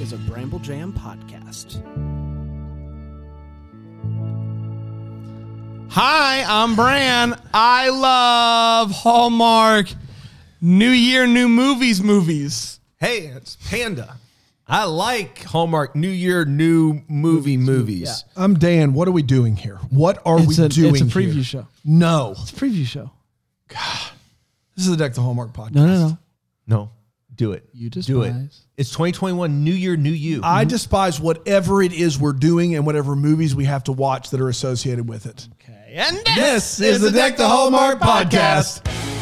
is a Bramble Jam podcast. Hi, I'm Bran. I love Hallmark New Year, New Movies. Hey, it's Panda. I like Hallmark New Year, New movies. Yeah. I'm Dan. What are we doing here? What are we doing? It's a preview here? show. No. It's a preview show. This is the Deck the Hallmark podcast. No. No, do it. You despise. Do it. It's 2021, New Year, New You. I despise whatever it is we're doing and whatever movies we have to watch that are associated with it. Okay. And This is the Deck the Hallmark podcast.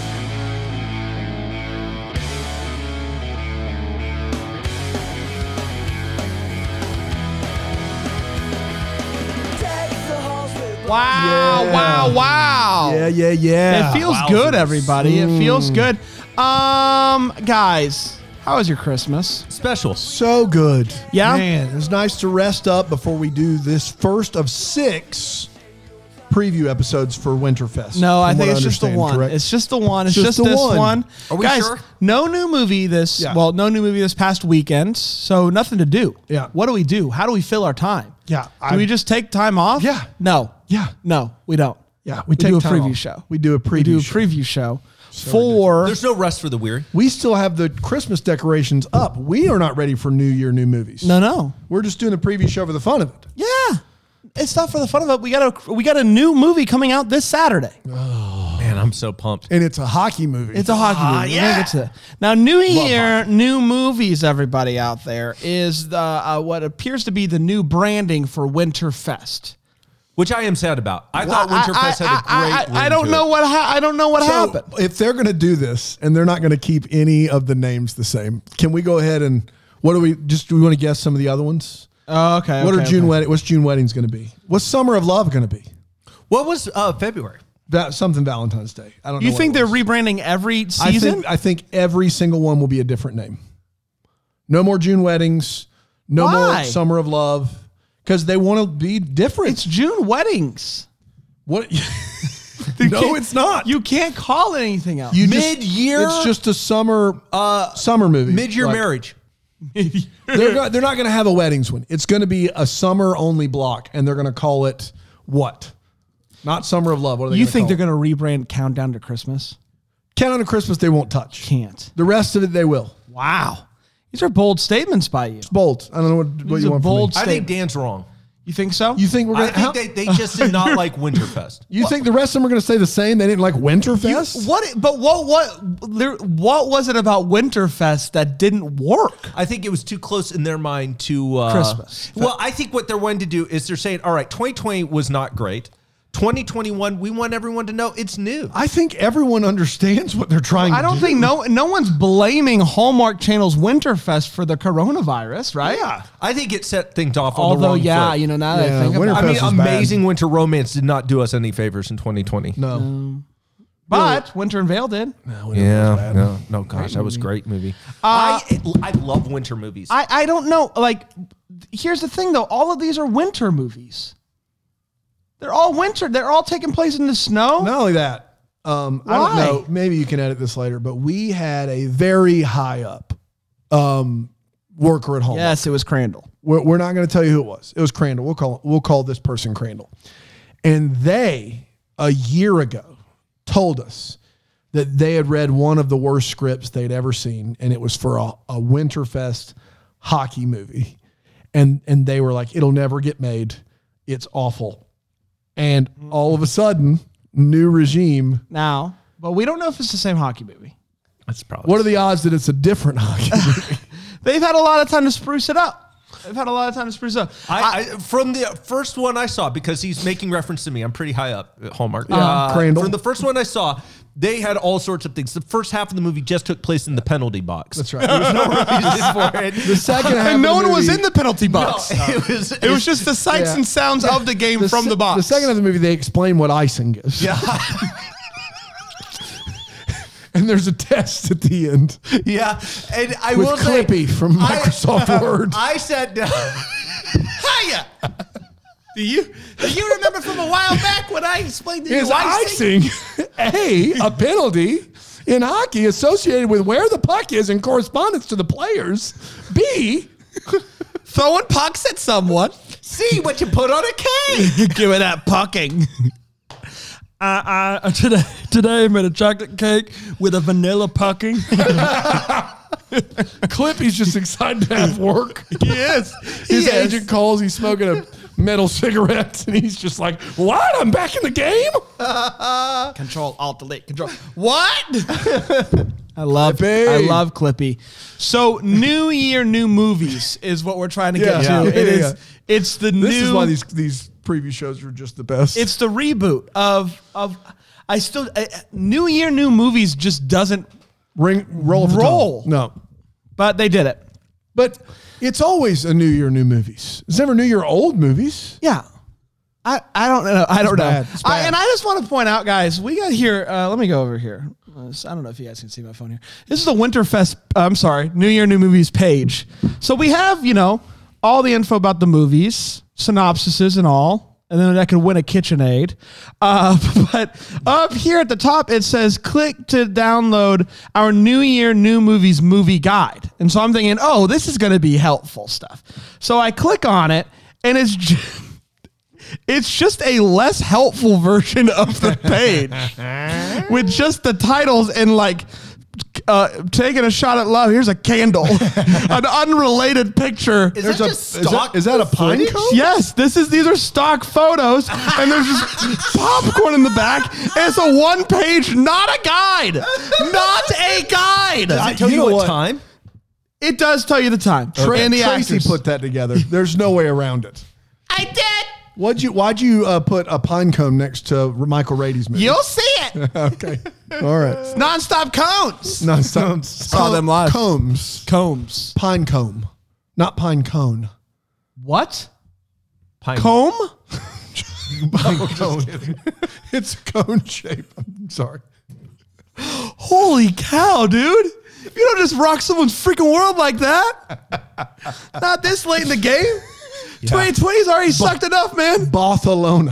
Wow. Yeah. It feels good, everybody. It feels good. Guys, how was your Christmas? Special. So good. Yeah? Man, it was nice to rest up before we do this first of 6 preview episodes for Winterfest. No, I from think what it's just the understand, one. correct? It's just the one. It's Just just the this one. one. Are we Guys, sure? no new movie this. Yeah. Well, no new movie this past weekend. So nothing to do. Yeah. What do we do? How do we fill our time? Yeah, Do we just take time off? Yeah. No. Yeah. No, we don't. Yeah, We do a time preview off. show. We do a We do a preview preview show for. There's no rest for the weary. We still have the Christmas decorations up. We are not ready for New Year, New movies. No. We're just doing the preview show for the fun of it. Yeah. It's not for the fun of it. We got a new movie coming out this Saturday. Man, I'm so pumped. And it's a hockey movie. It's a hockey movie. yeah. We're gonna get to that. Now, New Year, New Movies, everybody out there, is the what appears to be the new branding for Winterfest. Which I am sad about. I thought Winterfest had a great I don't know what happened. If they're going to do this and they're not going to keep any of the names the same, can we go ahead and do we want to guess some of the other ones? Oh, okay. What's June weddings going to be? What's Summer of Love going to be? What was February? Something Valentine's Day. I don't know. You what think it they're was. rebranding every season? I think every single one will be a different name. No more June weddings. No Why? more Summer of Love. Because they want to be different. It's June weddings. What? No, it's not. You can't call it anything else. Mid-year? It's just a summer movie. Mid-year Like, marriage. They're not going to have a weddings one. It's going to be a summer only block, and they're going to call it what? Not Summer of Love. What are they? You think they're call going to rebrand Countdown to Christmas? it? Countdown to Christmas? They won't touch. Can't. The rest of it, they will. Wow. These are bold statements by you. Bold. I don't know what These you are want bold from me. I think Dan's wrong. You think so? You think we're I going think they just did not like Winterfest. You think the rest of them are going to say the same? They didn't like Winterfest? What was it about Winterfest that didn't work? I think it was too close in their mind to Christmas. Well, I think what they're wanting to do is they're saying, all right, 2020 was not great. 2021, we want everyone to know it's new. I think everyone understands what they're trying to do. I don't think no one's blaming Hallmark Channel's Winterfest for the coronavirus, right? Yeah. I think it set things off on the Although, wrong yeah, foot. now that I Yeah, think about Winterfest it. I mean, was bad. Amazing Winter Romance did not do us any favors in 2020. No. But Winter and Veil did. Yeah, no, gosh, that was a great movie. I love winter movies. I don't know. Like, here's the thing, though. All of these are winter movies. They're all winter. They're all taking place in the snow. Not only that, I don't Why? know. Maybe you can edit this later, but we had a very high up worker at home. Yes, it was Crandall. We're not going to tell you who it was. It was Crandall. We'll call this person Crandall. And they, a year ago, told us that they had read one of the worst scripts they'd ever seen, and it was for a Winterfest hockey movie. And they were like, it'll never get made. It's awful. And all of a sudden, new regime. Now, but we don't know if it's the same hockey movie. That's probably What are the odds that it's a different hockey movie? They've had a lot of time to spruce it up. I from the first one I saw, because he's making reference to me. I'm pretty high up at Hallmark. Crandall. From the first one I saw, they had all sorts of things. The first half of the movie just took place in the penalty box. That's right. There was no reason for it. The second half and no of the one was movie- in the penalty box. It was Just the sights Yeah. and sounds of the game from the box. The second of the movie, they explain what icing is. Yeah. And there's a test at the end. Yeah. And I With will say, Clippy from Microsoft Word. I sat down. Hiya. Do you remember from a while back when I explained to you Is icing a penalty in hockey associated with where the puck is in correspondence to the players? B, throwing pucks at someone. See what you put on a cake. Give me that pucking. Today I made a chocolate cake with a vanilla pucking. Clippy's just excited to have work. He is. His agent calls. He's smoking a metal cigarette, and he's just like, "What? I'm back in the game." Control, Alt, Delete, Control. What? I love Clippy. Clippy. So new year, new movies is what we're trying to get Yeah. to. Yeah. It is. Yeah. It's the This new. is why these preview shows are just the best. It's the reboot of. I still new year, new movies just doesn't. roll. Off the Roll. tongue. No, But they did it. but it's always a new year, new movies. It's never new year, old movies. Yeah. I don't know. I don't know. bad. It's bad. And I just want to point out, guys, we got here. Let me go over here. I don't know if you guys can see my phone here. This is the Winterfest. I'm sorry, New Year, New Movies page. So we have, all the info about the movies, synopsises and all. And then I could win a KitchenAid. But up here at the top, it says, click to download our New Year, New Movies movie guide. And so I'm thinking, oh, this is going to be helpful stuff. So I click on it, and it's just a less helpful version of the page with just the titles and taking a shot at love. Here's a candle, an unrelated picture. Is that a pine cone? Yes, these are stock photos, and there's just popcorn in the back. And it's a one page, not a guide, not a guide. Does it tell You you know what what? time? It does tell you the time and the Tracy actors. put that together. There's no way around it. I did. Why'd you put a pine cone next to Michael Rady's movie? You'll see it. Okay. All right. Nonstop cones. No, stop. Saw them live. Combs. Combs. Pine comb. Not pine cone. What? Pine. Comb? It's a cone shape. I'm sorry. Holy cow, dude. You don't just rock someone's freaking world like that. Not this late in the game. 2020's already sucked enough, man. Barcelona.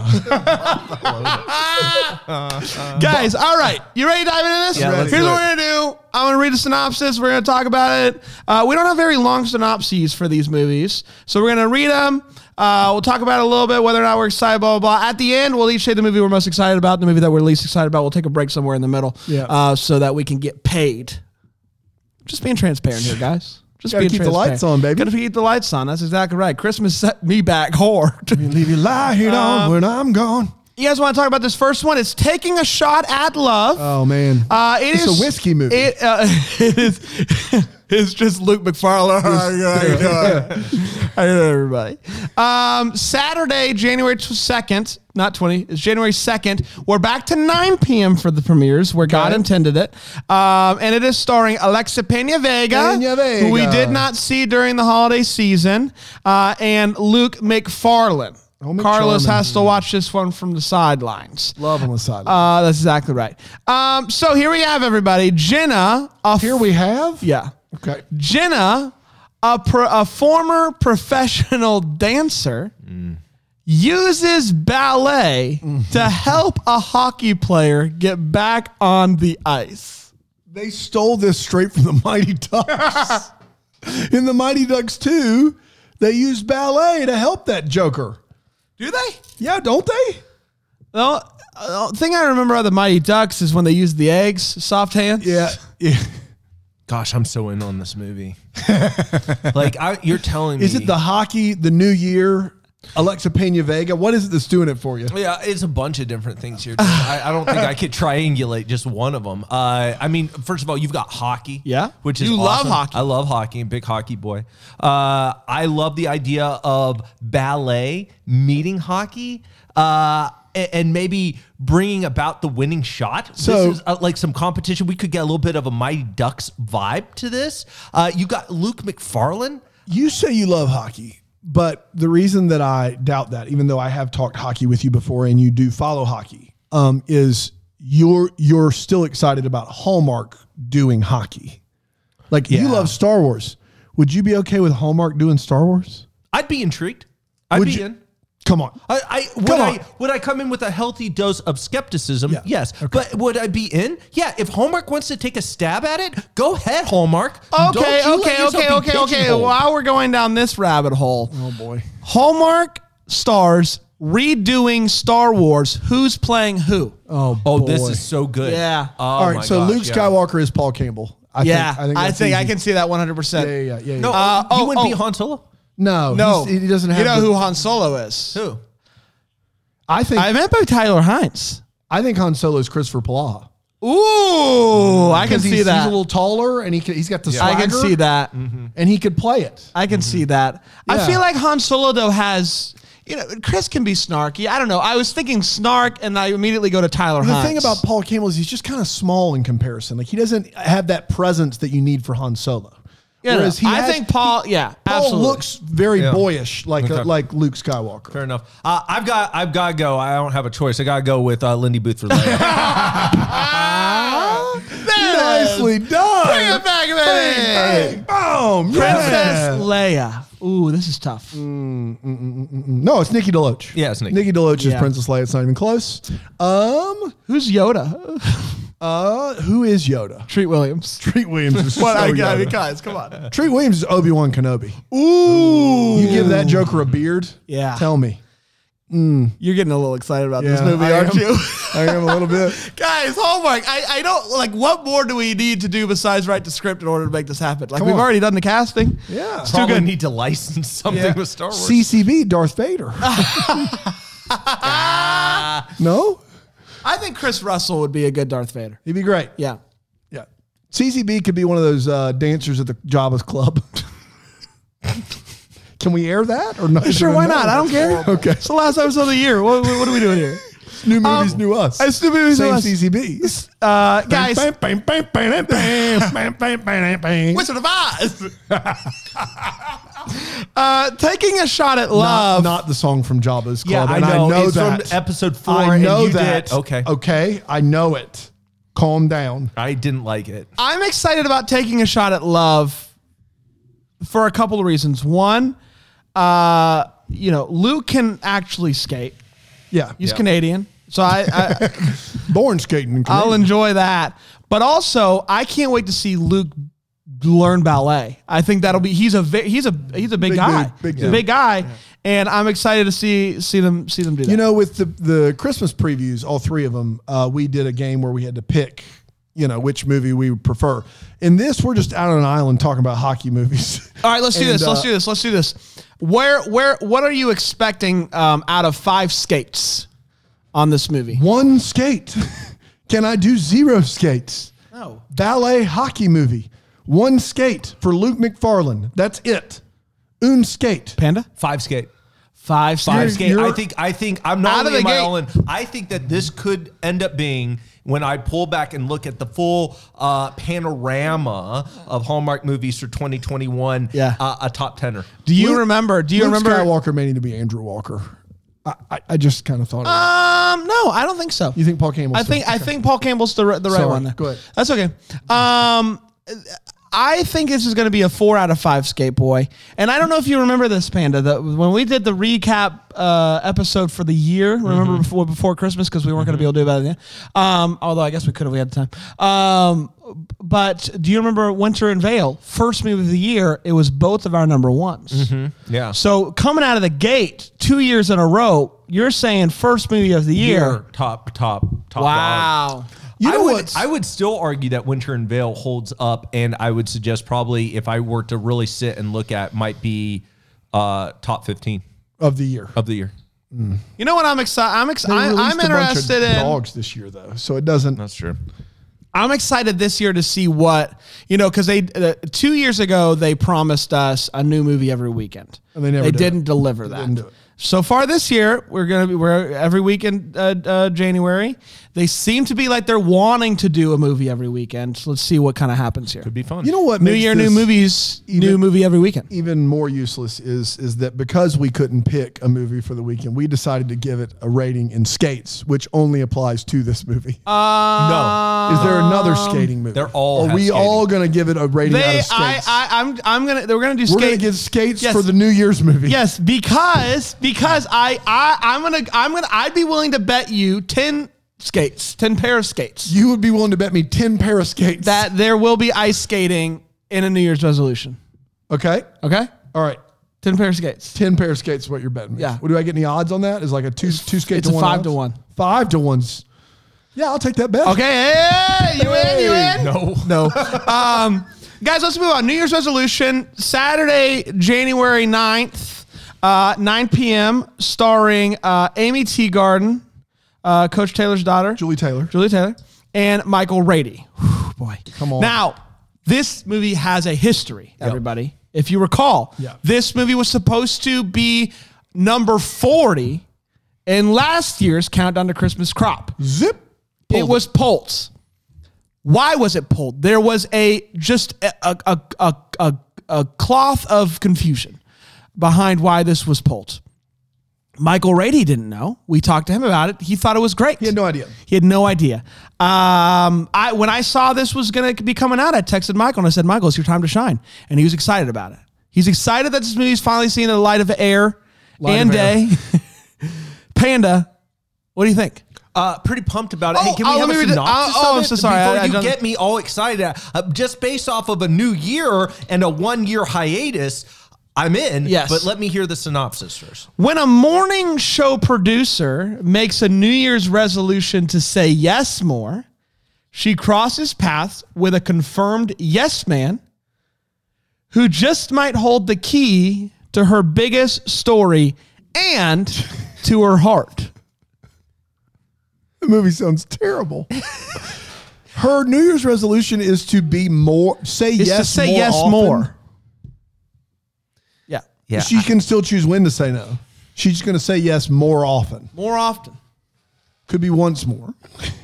Guys, all right. You ready to dive into this? Yeah, let's Here's do what we're going to do. I'm going to read a synopsis. We're going to talk about it. We don't have very long synopses for these movies. So we're going to read them. We'll talk about it a little bit, whether or not we're excited, blah, blah, blah. At the end, we'll each say the movie we're most excited about, the movie that we're least excited about. We'll take a break somewhere in the middle so that we can get paid. Just being transparent here, guys. Just Gotta being keep the transparent. lights on, baby. Gotta keep the lights on. That's exactly right. Christmas set me back hard. Leave your light on when I'm gone. You guys want to talk about this first one? It's Taking a Shot at Love. Oh, man. It's a whiskey movie. It is. It's just Luke McFarlane. How you doing, everybody? Saturday, January 2nd, not 20, it's January 2nd. We're back to 9 p.m. for the premieres where God intended it. And it is starring Alexa Pena Vega, who we did not see during the holiday season, and Luke McFarlane. Oh, Carlos McCharmin. has to watch this one from the sidelines. Love on the side. That's exactly right. So here we have everybody. Jenna. Here we have? Yeah. Okay. Jenna, a former professional dancer, uses ballet to help a hockey player get back on the ice. They stole this straight from the Mighty Ducks. In the Mighty Ducks 2, they used ballet to help that Joker. Do they? Yeah, don't they? Well, the thing I remember of the Mighty Ducks is when they used the eggs, soft hands. Yeah. Gosh, I'm so in on this movie. You're telling me. Is it the hockey, the New Year, Alexa Pena Vega? What is it that's doing it for you? Yeah, it's a bunch of different things here. I don't think I could triangulate just one of them. I mean, first of all, you've got hockey. Yeah. Which is You love awesome. hockey. I love hockey. I'm a big hockey boy. I love the idea of ballet meeting hockey. And maybe bringing about the winning shot. So- This is like some competition. We could get a little bit of a Mighty Ducks vibe to this. You got Luke McFarlane. You say you love hockey, but the reason that I doubt that, even though I have talked hockey with you before and you do follow hockey, is you're still excited about Hallmark doing hockey. Like you Yeah. love Star Wars. Would you be okay with Hallmark doing Star Wars? I'd be intrigued. I'd Would be you- in. Come on. Would I come in with a healthy dose of skepticism? Yeah. Yes. But would I be in? Yeah. If Hallmark wants to take a stab at it, go ahead, Hallmark. Okay. While we're going down this rabbit hole, Oh boy. Hallmark stars redoing Star Wars. Who's playing who? Oh, this boy. is so good. Yeah. Oh, All right. my So gosh, Luke yeah. Skywalker is Paul Campbell. I think that's I easy. can see that 100%. Yeah. No, you wouldn't be Han Solo? No. No, he doesn't have. You know the- who Han Solo is? Who? I think. I meant by Tyler Hines. I think Han Solo is Christopher Palaha. Ooh, I can Because see he's that. a little taller and he's got the swagger. I can see that. And he could play it. I can see that. I Yeah. feel like Han Solo though has, Chris can be snarky. I don't know. I was thinking snark, and I immediately go to Tyler The Hines. thing about Paul Campbell is he's just kind of small in comparison. Like he doesn't have that presence that you need for Han Solo. Whereas he I has- think Paul. Yeah, Paul absolutely. looks very Yeah. boyish, like Okay. like Luke Skywalker. Fair enough. I've got to go. I don't have a choice. I got to go with Lindy Booth for Leia. Nicely done. Bring it back, baby. Boom. Princess Leia. Ooh, this is tough. No, it's Nikki DeLoach. Yeah, it's Nikki. Nikki DeLoach is Yeah. Princess Leia. It's not even close. Who's Yoda? Who is Yoda? Treat Williams. Treat Williams is so Yoda. guys, come on. Treat Williams is Obi-Wan Kenobi. Ooh, You give that Joker a beard? Yeah. Tell me. You're getting a little excited about this Yeah, movie, I aren't am. you? I am a little bit. Guys, Hallmark, I don't, like, what more do we need to do besides write the script in order to make this happen? Like, Come we've on. already done the casting. Yeah. It's too Probably good. need to license something Yeah. with Star Wars. CCB, Darth Vader. No? I think Chris Russell would be a good Darth Vader. He'd be great. Yeah. Yeah. CCB could be one of those dancers at the Jabba's Club. Can we air that or not? Sure, why not? I don't care. Okay. It's the last episode of the year. What are we doing here? New movies, new us. It's new movies, Same new us. CCB. Guys, Guys. Wizard of Oz. Taking a shot at love. Not the song from Jabba's Yeah, Club. I and know. It's that. from episode 4. I know and you that. Did. Okay. Okay. I know it. Calm down. I didn't like it. I'm excited about taking a shot at love for a couple of reasons. One, Luke can actually skate. Yeah. He's Canadian. So I Born skating. in I'll Canada. enjoy that. But also, I can't wait to see Luke learn ballet. I think that'll be he's a big guy. dude, big He's a dude. big guy. And I'm excited to see them do that. You know, with the Christmas previews, all three of them, we did a game where we had to pick, which movie we would prefer. In this, we're just out on an island talking about hockey movies. All right, let's do And, this. Let's do this. What are you expecting out of 5 skates on this movie? One skate. Can I do 0 skates? No. Ballet hockey movie. One skate for Luke McFarlane. That's it. Un skate. Panda? 5 skate. 5 5 skates. skate. I think I'm not Out of only the am I gate. all in. I think that this could end up being, when I pull back and look at the full panorama of Hallmark movies for 2021, a top 10er. Do you Luke- remember? Luke Skywalker may need to be Andrew Walker. I just kind of thought of it. No, I don't think so. You think Paul Campbell's I think Paul Campbell's the right Sorry, one there. go ahead. That's okay. I think this is going to be a 4 out of 5 skate boy. And I don't know if you remember this, Panda, that when we did the recap episode for the year, remember before Christmas, because we weren't going to be able to do it by the end. Although I guess we could have, we had the time. But do you remember Winter and Veil? First movie of the year, it was both of our number ones. Yeah. So coming out of the gate 2 years in a row, you're saying first movie of the year. Top dog. Wow. I would still argue that Winter and Veil holds up, and I would suggest probably, if I were to really sit and look at, might be top 15 Of the year. of the year. You know what I'm excited? I'm They I'm released a bunch of interested in. dogs this year, though, so it doesn't. That's true. I'm excited this year to see what because they 2 years ago they promised us a new movie every weekend. And they never did didn't it. deliver that. didn't do it. So far this year, we're every week in January. They seem to be like they're wanting to do a movie every weekend. So let's see what kind of happens here. Could be fun. You know what? New makes year, this new movies, new movie every weekend. Even more useless is that because we couldn't pick a movie for the weekend, we decided to give it a rating in skates, which only applies to this movie. no. Is there another skating movie? They're all Are have we skating. all going to give it a rating out They, of skates? we're gonna do We're going to skate. give skates Yes. for the New Year's movie. Yes, because Because I'd be willing to bet you 10 pair of skates. You would be willing to bet me 10 pair of skates. That there will be ice skating in a New Year's resolution. Okay. Okay? All right. 10 pair of skates. 10 pair of skates is what you're betting me. Yeah. What do I get any odds on that? Is like a two skate It's to a one? 5 to 1. 5 to 1's. Yeah, I'll take that bet. Okay, hey, you in? No. Guys, let's move on. New Year's resolution, Saturday, January 9th, 9 p.m., starring Amy Teagarden, Coach Taylor's daughter. Julie Taylor. And Michael Rady. Whew, boy. Come on. Now, this movie has a history, everybody. If you recall, this movie was supposed to be number 40 in last year's Countdown to Christmas crop. Zip. It was pulled. Why was it pulled? There was a cloth of confusion behind why this was pulled. Michael Rady didn't know. We talked to him about it. He thought it was great. He had no idea. When I saw this was going to be coming out, I texted Michael and I said, Michael, it's your time to shine. And he was excited about it. He's excited that this movie's finally seeing the light of air and day. Panda, what do you think? Pretty pumped about it. Hey, can we have a synopsis of it? I'm so sorry. Before you get me all excited, just based off of a new year and a 1-year hiatus, I'm in. Yes. But let me hear the synopsis first. When a morning show producer makes a New Year's resolution to say yes more, she crosses paths with a confirmed yes man who just might hold the key to her biggest story and to her heart. The movie sounds terrible. Her New Year's resolution is to be more, say yes more. Yeah. She can still choose when to say no. She's going to say yes more often. More often. Could be once more.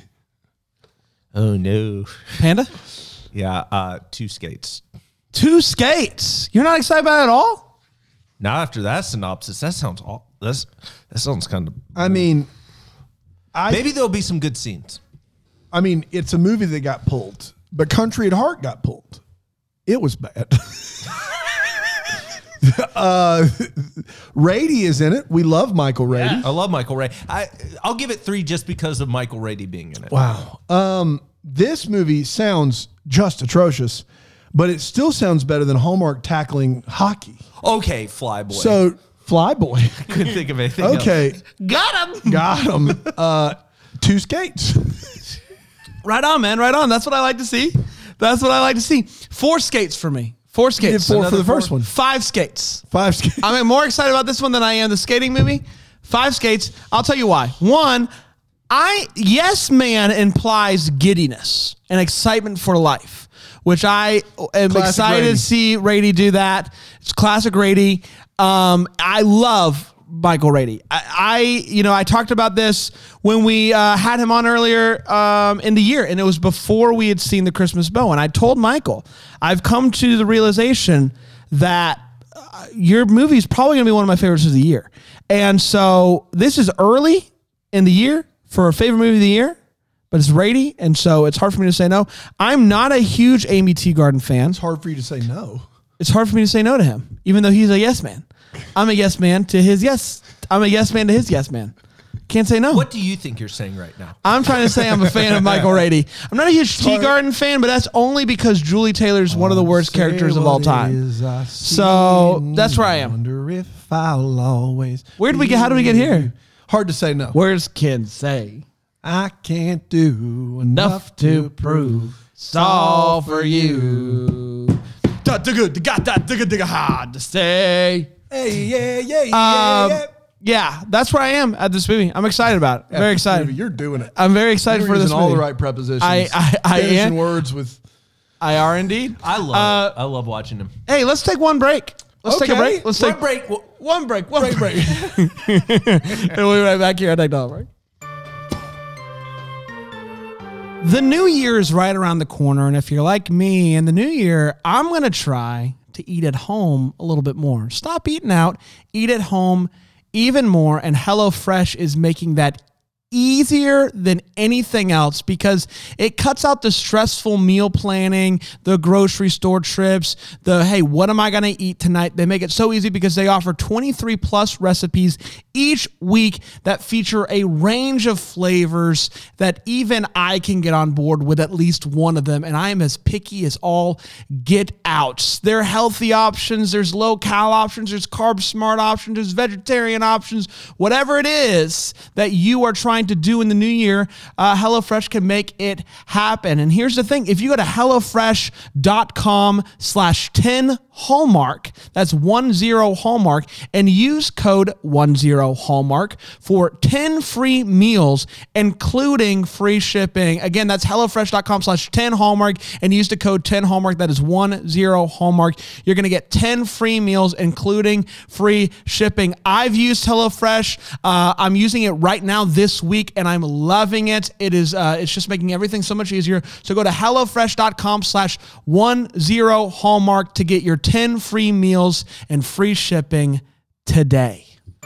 Oh, no. Panda? Yeah, 2 skates. 2 skates. You're not excited about it at all? Not after that synopsis. That sounds that sounds kind of... I mean... Maybe there'll be some good scenes. I mean, it's a movie that got pulled, but Country at Heart got pulled. It was bad. Rady is in it. We love Michael Rady. I love Michael Rady. I'll give it 3 just because of Michael Rady being in it. Wow. This movie sounds just atrocious, but it still sounds better than Hallmark tackling hockey. Okay, Flyboy. So, Flyboy. Couldn't think of anything Okay. else. Got him. 2 skates. Right on, man. Right on. That's what I like to see. 4 skates for me. 4 skates. You did 4 for the first one. 5 skates. 5 skates. I'm more excited about this one than I am the skating movie. 5 skates. I'll tell you why. 1, yes man implies giddiness and excitement for life, which I am Classic excited Rady. to see Rady do that. It's classic Rady. I love Michael Rady. I talked about this when we had him on earlier in the year, and it was before we had seen The Christmas Bow. And I told Michael, I've come to the realization that your movie is probably going to be one of my favorites of the year. And so this is early in the year for a favorite movie of the year, but it's Rady, and so it's hard for me to say no. I'm not a huge Amy Teagarden fan. It's hard for you to say no. It's hard for me to say no to him, even though he's a yes man. I'm a yes man to his yes. I'm a yes man to his yes man. Can't say no. What do you think you're saying right now? I'm trying to say I'm a fan of Michael Rady. I'm not a huge Teagarden fan, but that's only because Julie Taylor's one of the worst characters of all time. So that's where I am. Wonder if I'll always. How do we get here? Hard to say no. Words can say I can't do enough to prove. it's all for you. Got that hard to say. Hey, yeah. Yeah, that's where I am at this movie. I'm excited about it. Very excited. You're doing it. I'm very excited You're for this using movie. all the right prepositions. I Finishing am. words with. I are indeed. I love it. I love watching him. Hey, let's take one break. Let's take a Okay. break. Let's take break. one break. One break. And we'll be right back here at Technology Break. The new year is right around the corner, and if you're like me in the new year, I'm going to try to eat at home a little bit more. Stop eating out, eat at home even more, and HelloFresh is making that easier than anything else because it cuts out the stressful meal planning, the grocery store trips, hey, what am I going to eat tonight? They make it so easy because they offer 23 plus recipes each week that feature a range of flavors that even I can get on board with at least one of them. And I am as picky as all get out. There are healthy options. There's low-cal options. There's carb-smart options. There's vegetarian options. Whatever it is that you are trying to do in the new year, HelloFresh can make it happen. And here's the thing. If you go to HelloFresh.com/10Hallmark, that's 10 Hallmark, and use code 10 Hallmark for 10 free meals, including free shipping. Again, that's HelloFresh.com/10 Hallmark, and use the code 10 Hallmark. That is 10 Hallmark. You're going to get 10 free meals, including free shipping. I've used HelloFresh. I'm using it right now this week, and I'm loving it. It's just making everything so much easier. So go to HelloFresh.com/10 Hallmark to get your 10 free meals and free shipping today.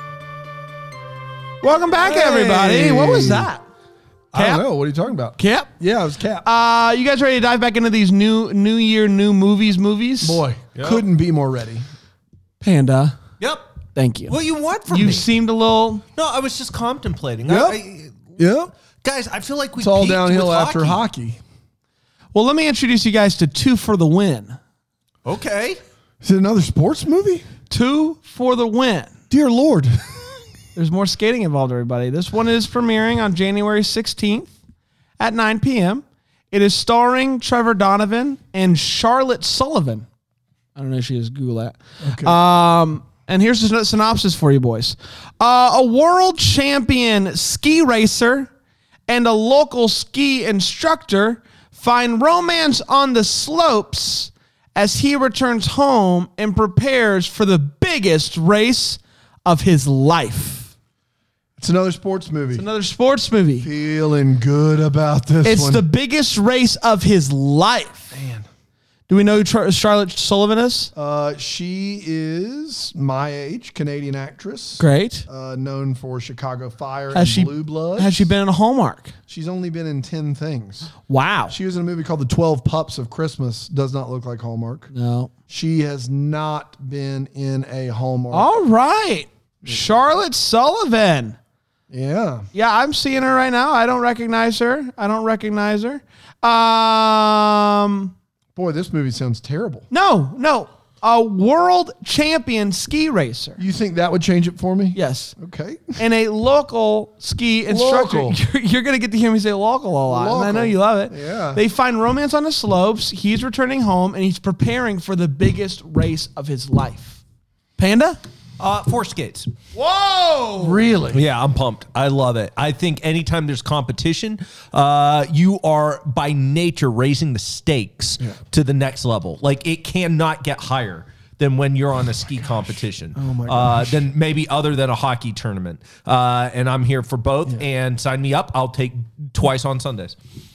Welcome back, everybody. What was that? I don't know. What are you talking about? Cap? Yeah, it was Cap. You guys ready to dive back into these new year, new movies? Boy, couldn't be more ready. Panda. Yep. Thank you. What do you want from You me? seemed a little... No, I was just contemplating. Yep. Yep. Guys, I feel like we It's all peaked downhill with after hockey. Well, let me introduce you guys to Two for the Win. Okay. Is it another sports movie? Two for the Win. Dear Lord. There's more skating involved, everybody. This one is premiering on January 16th at 9 p.m. It is starring Trevor Donovan and Charlotte Sullivan. I don't know if she is. Google that. Okay. And here's the synopsis for you boys. A world champion ski racer and a local ski instructor find romance on the slopes as he returns home and prepares for the biggest race of his life. It's another sports movie. It's another sports movie. Feeling good about this It's one. the biggest race of his life. Man. Do we know who Charlotte Sullivan is? She is my age, Canadian actress. Great. Known for Chicago Fire Has and Blue Bloods. Has she been in a Hallmark? She's only been in 10 things. Wow. She was in a movie called The 12 Pups of Christmas. Does not look like Hallmark. No. She has not been in a Hallmark. All right. Charlotte Sullivan. Yeah. Yeah, I'm seeing her right now. I don't recognize her. Boy, this movie sounds terrible. No. A world champion ski racer. You think that would change it for me? Yes. Okay. And a local ski instructor. Local. You're going to get to hear me say local a lot. And I know Local. you love it. Yeah. They find romance on the slopes. He's returning home and he's preparing for the biggest race of his life. Panda? 4 skates. Whoa! Really? Yeah, I'm pumped. I love it. I think anytime there's competition, you are by nature raising the stakes to the next level. Like it cannot get higher than when you're on a ski competition. Oh my gosh. Then maybe other than a hockey tournament. And I'm here for both. And sign me up. I'll take twice on Sundays.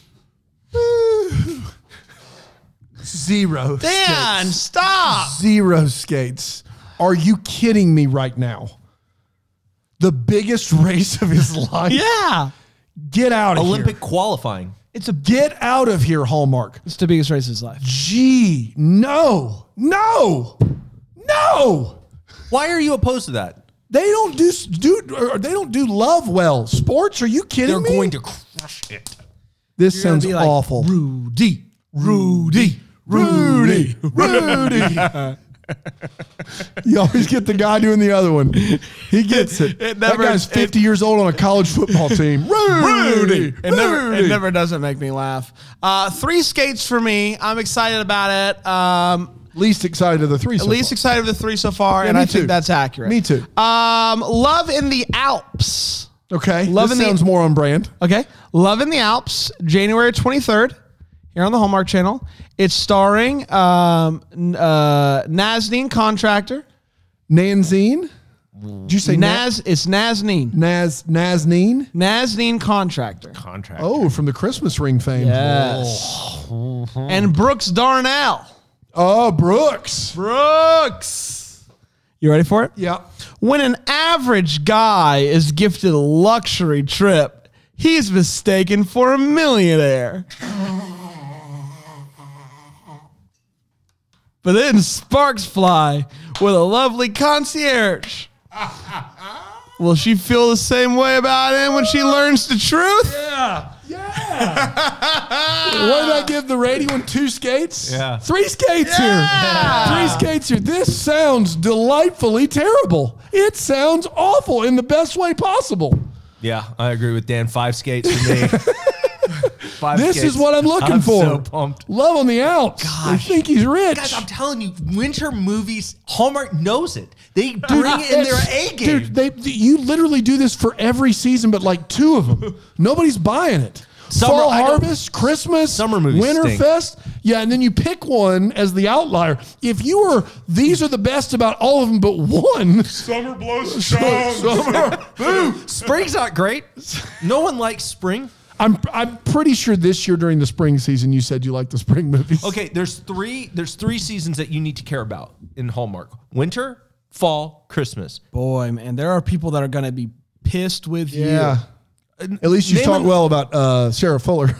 Zero. Dan, skates. stop! Zero skates. Are you kidding me right now? The biggest race of his life? Yeah. Get out of Olympic here. qualifying. Get out of here, Hallmark. It's the biggest race of his life. Gee, no. Why are you opposed to that? They don't do love well. Sports? Are you kidding They're me? going to crush it. This sounds be like, awful. Rudy. You always get the guy doing the other one. He gets it. It That never- guy's 50 years old on a college football team. Rudy. It never doesn't make me laugh. 3 skates for me. I'm excited about it. Least excited of the three. Least excited of the 3 so far, Yeah, and me I think too. that's accurate. Me too. Love in the Alps. Okay. Love this in the- sounds more on brand. Okay. Love in the Alps, January 23rd, here on the Hallmark Channel. It's starring Nazneen Contractor. Nanzine. Did you say It's Nazneen. Nazneen? Nazneen Contractor. Contract. Oh, from the Christmas ring fame. Yes. And Brooks Darnell. Oh, Brooks. Brooks. You ready for it? Yeah. When an average guy is gifted a luxury trip, He's mistaken for a millionaire. But then sparks fly with a lovely concierge. Will she feel the same way about him when she learns the truth? Yeah. What did I give the radio one? 2 skates? Yeah. 3 skates here. 3 skates here. This sounds delightfully terrible. It sounds awful in the best way possible. Yeah, I agree with Dan. 5 skates for me. 5 This skates. is what I'm looking for. so pumped. Love on the outs. I think he's rich. Guys, I'm telling you, winter movies, Hallmark knows it. They bring it in their A game. Dude, you literally do this for every season, but like 2 of them. Nobody's buying it. Fall I know. Harvest, Christmas, Summer movies stink. Winterfest. Yeah, and then you pick one as the outlier. If you were, these are the best about all of them, but one. Summer blows strong. Spring's not great. No one likes spring. I'm pretty sure this year during the spring season you said you like the spring movies. Okay, there's three seasons that you need to care about in Hallmark: winter, fall, Christmas. Boy, man, there are people that are going to be pissed with Yeah. At least you Name talk them- well about Sarah Fuller.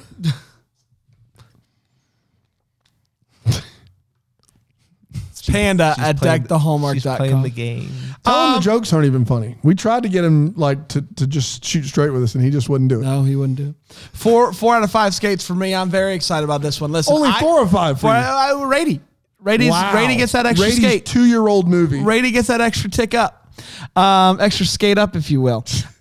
you. Panda at She's playing the deckthehallmark.com. game. Tell him the jokes aren't even funny. We tried to get him like to just shoot straight with us, and he just wouldn't do it. No, he wouldn't do it. 4 out of 5 skates for me. I'm very excited about this one. Listen, Only 4 or 5 for you. Rady. Rady gets that extra Rady's skate. 2-year-old movie. Rady gets that extra tick up, extra skate up, if you will.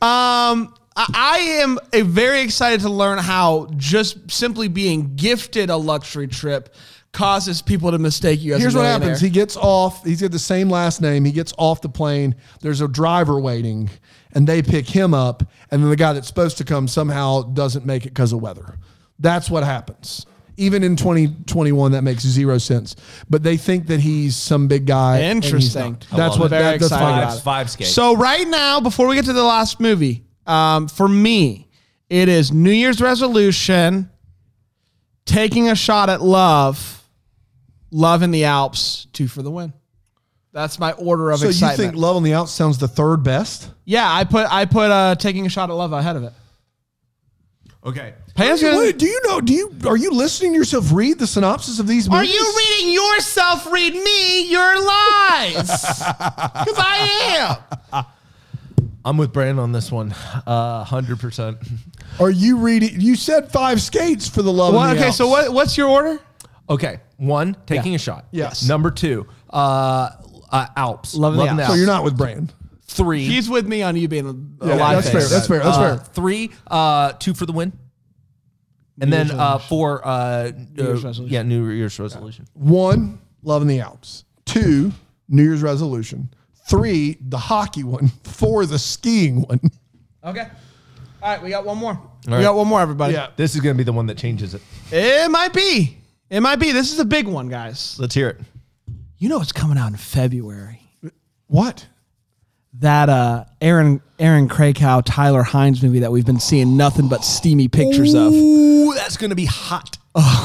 I am very excited to learn how just simply being gifted a luxury trip causes people to mistake you as Here's a what millionaire. happens. He gets off. He's got the same last name. He gets off the plane. There's a driver waiting, and they pick him up. And then the guy that's supposed to come somehow doesn't make it because of weather. That's what happens. Even in 2021, that makes 0 sense. But they think that he's some big guy. and he's Interesting. not. I That's love what. it. Very That's excited fine. about it. 5 skates. So right now, before we get to the last movie, for me, it is New Year's resolution, taking a shot at love in the Alps, 2 for the win. That's my order of So excitement. you think Love on the Outs sounds the third best? Yeah, I put taking a shot at love ahead of it. okay. Pan's gonna- Wait, are you listening to yourself read the synopsis of these Are movies? you reading yourself read me your lies? Because I am. I'm with Brandon on this one. 100%. Are you reading? You said 5 skates for the Love Well, on the okay, Outs. so what's your order? Okay. 1, taking a shot. Yes. Number 2, Alps. Love in the Alps. So you're not with Brand. 3. He's with me on you being a Yeah, live that's fair. face. That's fair. That's fair. 3, 2 for the win. And New then Year's resolution. 4, Year's resolution. yeah, New Year's resolution. 1, Love in the Alps. 2, New Year's resolution. 3, the hockey one. 4, the skiing one. Okay. All right, we got one more. right. We got one more, everybody. Yeah. This is going to be the one that changes it. It might be. It might be. This is a big one, guys. Let's hear it. You know it's coming out in February. What? That Aaron Krakow, Tyler Hines movie that we've been seeing nothing but steamy pictures of. Ooh, that's going to be hot.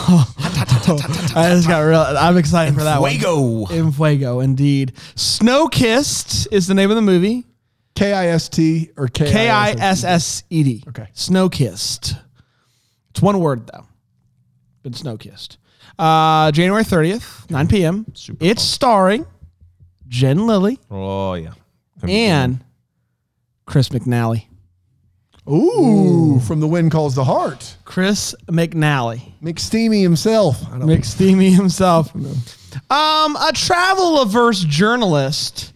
I just got real. I'm excited for that Fuego. one. In Fuego, indeed. Snow Kissed is the name of the movie. KIST or KISSED. Okay. Snow Kissed. It's one word though. Been Snow Kissed. January 30th, 9 p.m. It's starring Jen Lilly Oh, yeah. and Chris McNally. Ooh, from The Wind Calls the Heart. Chris McNally. McSteamy himself. I don't McSteamy himself. A travel-averse journalist.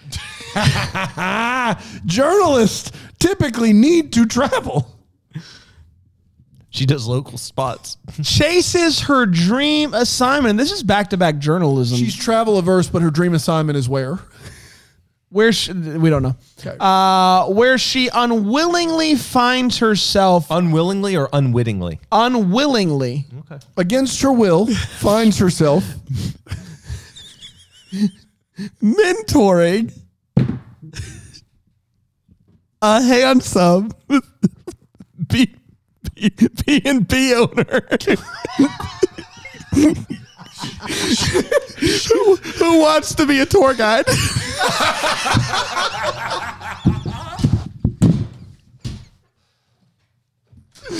Journalists typically need to travel. She does local spots. Chases her dream assignment. This is back-to-back journalism. She's travel averse, but her dream assignment is where? we don't know. Okay. Where she unwillingly finds herself Unwillingly or unwittingly? unwillingly Against her will, finds herself mentoring a handsome B&B owner who wants to be a tour guide.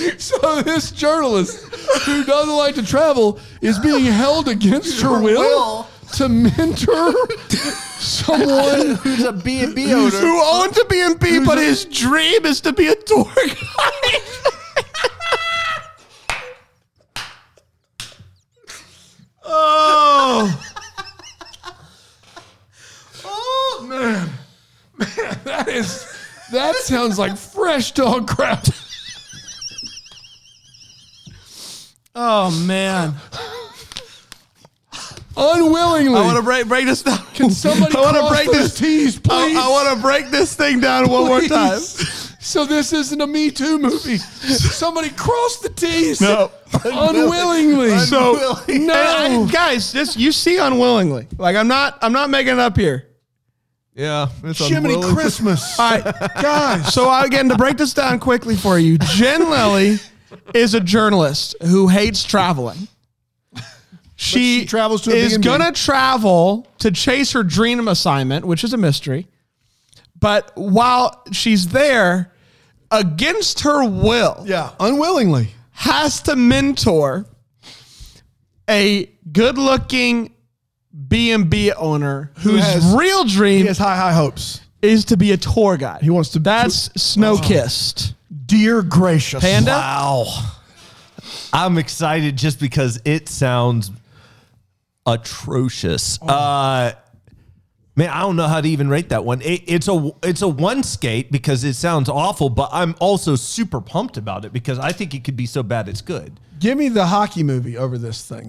So this journalist who doesn't like to travel is being held against her will to mentor someone Who's a B&B owner? Who owns a B&B, but his dream is to be a tour guide. Oh man, that sounds like fresh dog crap. Oh man. Unwillingly. I want to break this down. Can somebody I want to cross break those this T's, please? I want to break this thing down one more time. So this isn't a Me Too movie. Somebody cross the T's. No. Unwillingly. So no. guys, this you see unwillingly. Like I'm not making it up here. Yeah, it's Jiminy unwilling. Christmas. All right, guys. So again, to break this down quickly for you, Jen Lilly is a journalist who hates traveling. She travels to a is B&B. gonna travel to chase her dream assignment, which is a mystery. But while she's there, against her will, Yeah, unwillingly. has to mentor a good-looking B&B owner whose has- real dream He has high hopes. is to be a tour guide. He wants to. That's Snow-Kissed. Dear gracious. Panda? Wow. I'm excited just because it sounds atrocious. Man, I don't know how to even rate that one. It's a one skate because it sounds awful, but I'm also super pumped about it because I think it could be so bad it's good. Give me the hockey movie over this thing.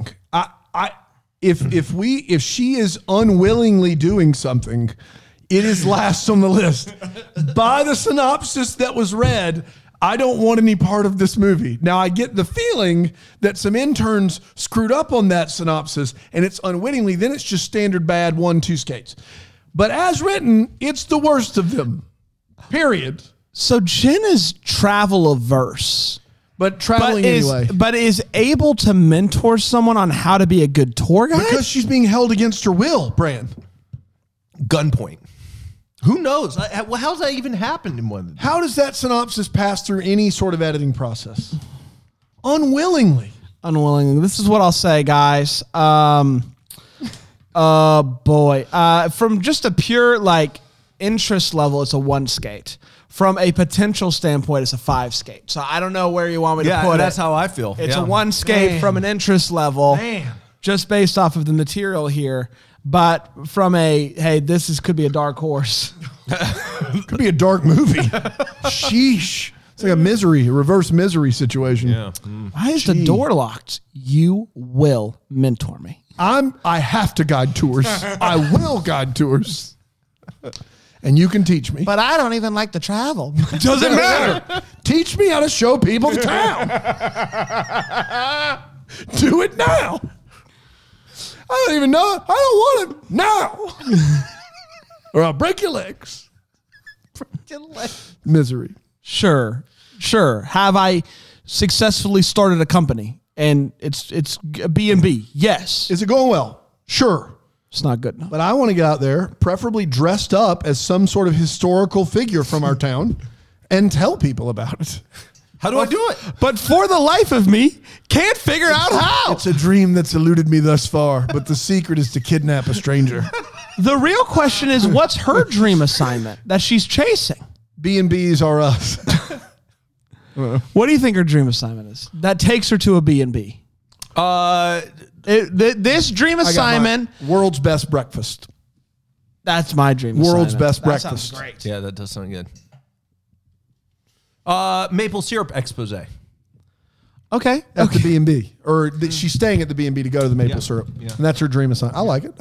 If she is unwillingly doing something, it is last on the list. By the synopsis that was read, I don't want any part of this movie. Now, I get the feeling that some interns screwed up on that synopsis and it's unwittingly, then it's just standard bad 1-2 skates. But as written, it's the worst of them. Period. So Jen is travel averse. But traveling anyway. But is able to mentor someone on how to be a good tour guide? Because she's being held against her will, Bran. Gunpoint. Who knows? How's that even happened in one? How does that synopsis pass through any sort of editing process? Unwillingly. Unwillingly. This is what I'll say, guys. Boy. From just a pure interest level, it's a 1 skate. From a potential standpoint, it's a 5 skate. So I don't know where you want me to put it. That's how I feel. It's a 1 skate Man. from an interest level. Man. Just based off of the material here. But from could be a dark horse. Could be a dark movie. Sheesh. It's like a reverse misery situation. Yeah. Why is the door locked? You will mentor me. I have to guide tours. I will guide tours. And you can teach me. But I don't even like to travel. Doesn't matter. Teach me how to show people the town. Do it now. I don't even know it. I don't want it now. Or I'll break your legs. Misery. Sure. Have I successfully started a company and it's B&B? Yes. Is it going well? Sure. It's not good enough. But I want to get out there, preferably dressed up as some sort of historical figure from our town, and tell people about it. How do I do it? But for the life of me, can't figure out how. It's a dream that's eluded me thus far, but the secret is to kidnap a stranger. The real question is, what's her dream assignment that she's chasing? B&Bs are us. What do you think her dream assignment is? That takes her to a B&B. This dream assignment, World's best breakfast. that's my dream World's assignment. best That sounds breakfast. great. Yeah, that does sound good. Maple syrup expose. Okay. At the B&B. Or she's staying at the B&B to go to the maple syrup. Yeah. And that's her dream assignment. I like it.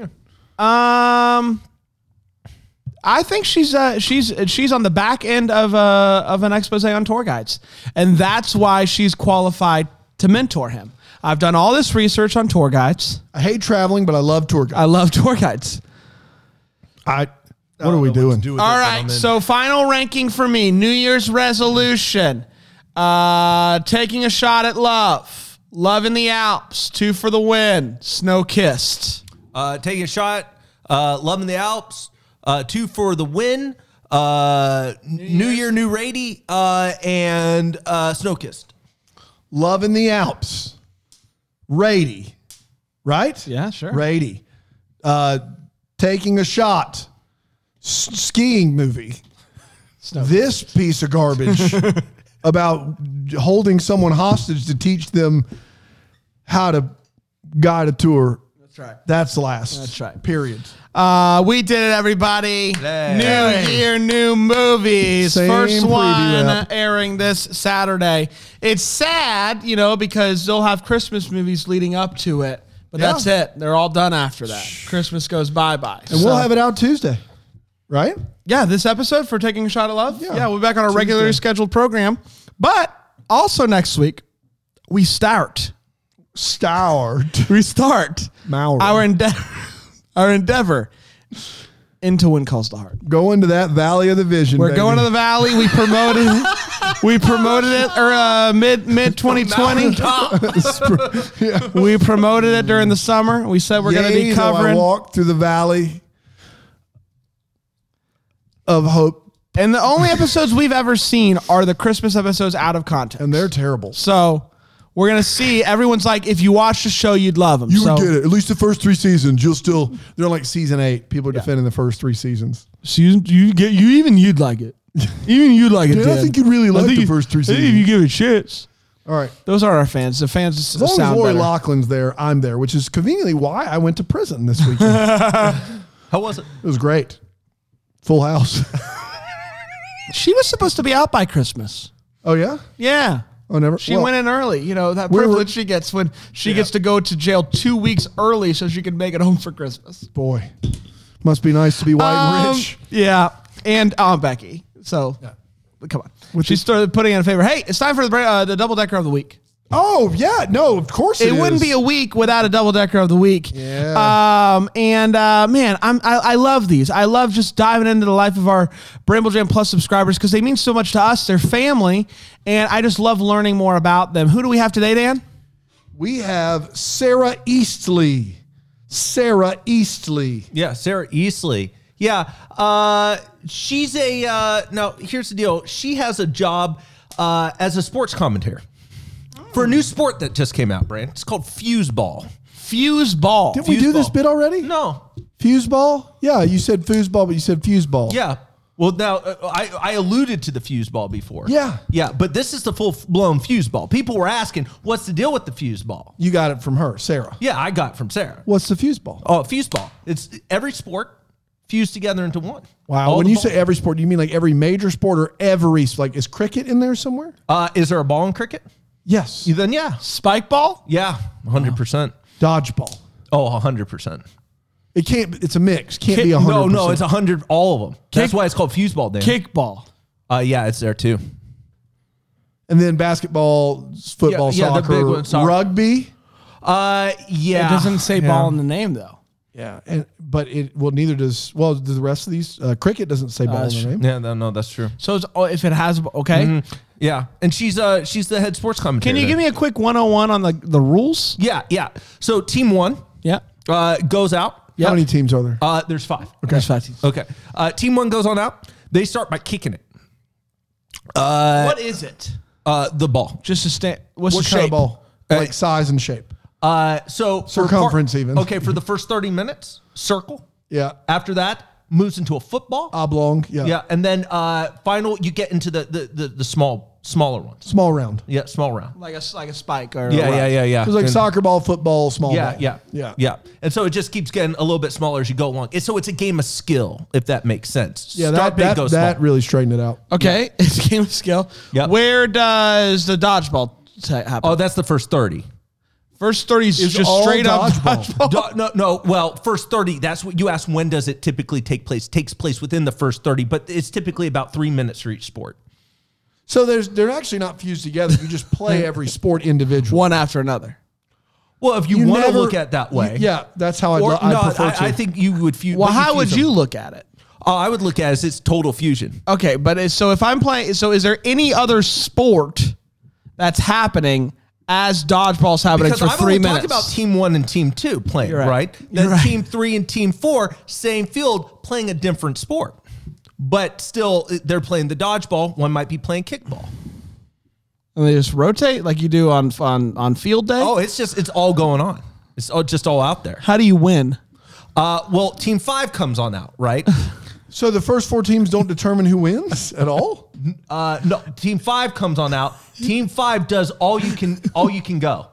I think she's on the back end of an expose on tour guides, and that's why she's qualified to mentor him. I've done all this research on tour guides. I hate traveling, but I love tour guides. I love tour guides. What are we doing? All right, so final ranking for me: New Year's resolution, taking a shot at love, love in the Alps, 2 for the win, Snow-Kissed. Taking a shot, loving the Alps, 2 for the win. New Year, New Rady, and Snowkissed. Love in the Alps. Rady. Right? Yeah, sure. Rady. Taking a Shot. Skiing movie. This piece of garbage about holding someone hostage to teach them how to guide a tour. That's right. That's last. That's right. Period. We did it, everybody. Hey. New Year, new movies. Same First preview one app. airing this Saturday. It's sad, because they'll have Christmas movies leading up to it, but Yeah. that's it. They're all done after that. Christmas goes bye-bye. And we'll have it out Tuesday. Right? Yeah, this episode for Taking a Shot at Love. Yeah. We'll be back on our Tuesday. regularly scheduled program. But also next week, we start Mauro. our endeavor into When Calls the Heart. Go into that Valley of the Vision. We're baby. going to the Valley. We promoted it mid 2020. We promoted it during the summer. We said we're going to be Yea, though I covering. walk through the Valley of Hope, And the only episodes we've ever seen are the Christmas episodes out of context. and they're terrible. So we're going to see. Everyone's like, if you watch the show, you'd love them. You would get it. At least the first 3 seasons. They're like season 8. People are defending the first 3 seasons. You'd like it. Even you'd like it. Dude, I Dan. think you'd really like I think the you- first 3 I think if seasons. you give it a chance. All right. Those are our fans. The fans As long as sound Lori better. Loughlin's there, I'm there, which is conveniently why I went to prison this weekend. How was it? It was great. Full house. She was supposed to be out by Christmas. Oh, yeah? Yeah. Oh, never. She went in early. That We were- privilege she gets when she gets to go to jail 2 weeks early so she can make it home for Christmas. Boy, must be nice to be white and rich. Yeah. And Becky. So, come on. She started putting in a favor. Hey, it's time for the double decker of the week. Oh, yeah. No, of course It is. wouldn't be a week without a double decker of the week. Yeah. Man, I love these. I love just diving into the life of our Bramble Jam Plus subscribers because they mean so much to us. They're family, and I just love learning more about them. Who do we have today, Dan? We have Sarah Eastley. Sarah Eastley. Yeah, Sarah Eastley. Yeah, she's now here's the deal. She has a job as a sports commentator for a new sport that just came out, Brand. It's called Fuseball. Fuseball. Didn't we do this Fuseball. bit already? No. Fuseball? Yeah, you said foosball, but you said fuseball. Yeah. Well, now I alluded to the fuseball before. Yeah. Yeah, but this is the full-blown fuseball. People were asking, what's the deal with the fuseball? You got it from her, Sarah. Yeah, I got it from Sarah. What's the fuseball? Oh, fuseball. It's every sport fused together into one. Wow. All When the you ball- say every sport, do you mean like every major sport or is cricket in there somewhere? is there a ball in cricket? Yes. Then yeah. Spike ball? Yeah, 100%. Dodgeball. Oh, 100%. It can't, it's a mix. Can't be 100%. No, it's 100, all of them. That's why it's called fuseball, Dan. Kickball. Yeah, it's there too. And then basketball, football, Yeah, the soccer, big one, soccer. rugby. Yeah. It doesn't say ball in the name, though. Yeah. Neither does the rest of these. Cricket doesn't say ball in the name. Yeah, no, that's true. So if it has, okay. Yeah, and she's the head sports commentator. Can you give me a quick 101 on the rules? Yeah. So team 1 Yeah. goes out. How many teams are there? There's 5. There's 5 teams. Okay. Team 1 goes on out. They start by kicking it. What is it? The ball. Just a stand. What's What the kind shape? of ball? Like size and shape. So for Circumference even. Okay, for the first 30 minutes, circle. Yeah. After that, moves into a football. Oblong. Yeah. Yeah, and then final, you get into the smaller ones. Small round. Yeah, small round. Like a spike or Yeah. It was like And- soccer ball, football, small ball. Yeah. And so it just keeps getting a little bit smaller as you go along. So it's a game of skill, if that makes sense. Yeah, Start big, go that small. really straightened it out. Okay, it's a game of skill. Yep. Where does the dodgeball happen? Oh, that's the first 30. First 30 is just all straight up dodgeball. dodgeball. No. Well, first 30, that's what you asked. When does it typically take place? Takes place within the first 30, but it's typically about 3 minutes for each sport. So they're actually not fused together. You just play every sport individually. One after another. Well, if you, want to look at it that way. Yeah, that's how Or, I prefer to. I think you would fuse. Well, but how fuse would them. you look at it? I would look at it as it's total fusion. Okay, but so if I'm playing, so is there any other sport that's happening as dodgeball's happening Because for I've 3 only minutes? talked about team 1 and team 2 playing, You're right. right? You're Then right. team 3 and team 4, same field, playing a different sport. but still they're playing the dodgeball. One might be playing kickball. And they just rotate like you do on field day. Oh, it's all going on. It's just all out there. How do you win? Well, Team 5 comes on out, right? So the first 4 teams don't determine who wins at all? No, Team 5 comes on out. Team 5 does all you can go.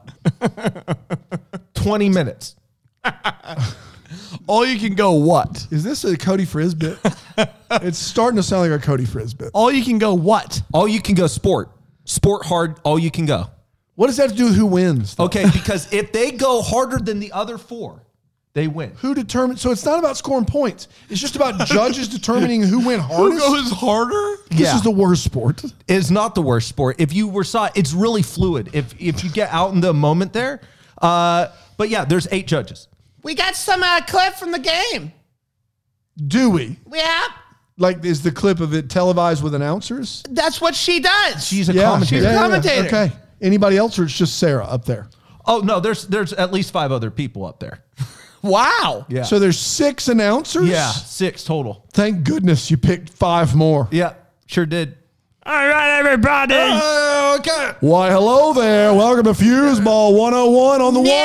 20 minutes. All you can go what? Is this a Cody Frizz bit? It's starting to sound like a Cody Frizz bit. All you can go what? All you can go sport. Sport hard, all you can go. What does that have to do with who wins, though? Okay, because if they go harder than the other 4, they win. Who determines? So it's not about scoring points. It's just about judges determining who went hardest. harder? This is the worst sport. It's not the worst sport. If you saw it, it's really fluid. If you get out in the moment there. But yeah, there's 8 judges. We got some clip from the game. Do we? Yeah, Like, is the clip of it televised with announcers? that's what she does. She's a commentator. She's a commentator. Okay. Anybody else, or it's just Sarah up there? Oh no, there's at least 5 other people up there. Wow. Yeah. So there's 6 announcers? Yeah, 6 total. Thank goodness you picked 5 more. Yeah, sure did. All right, everybody. Okay. Why, hello there. Welcome to Fuseball 101 on the one.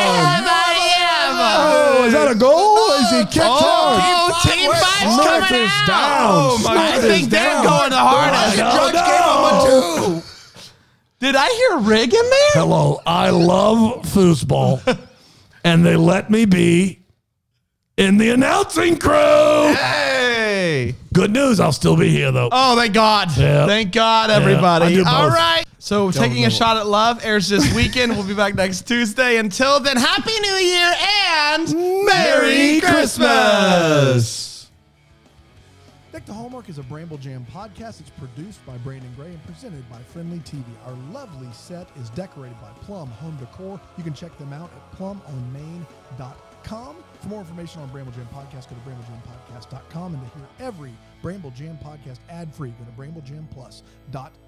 Oh, is that a goal? Is he kicked hard? Oh, Team 5's coming Smith is out. down. I Smith think is they're down. going the hardest. No. Did I hear Rig in there? Hello, I love foosball, and they let me be in the announcing crew. Hey. Good news, I'll still be here though. Oh, thank God. Yeah. Thank God, I everybody. do both. All right. So Taking a Shot at Love airs this weekend. We'll be back next Tuesday. Until then, Happy New Year and Merry Christmas. Deck the Hallmark is a Bramble Jam podcast. It's produced by Brandon Gray and presented by Friendly TV. Our lovely set is decorated by Plum Home Decor. You can check them out at plumonmain.com. For more information on Bramble Jam Podcast, go to bramblejamPodcast.com. And to hear every Bramble Jam podcast ad-free, go to bramblejamplus.com.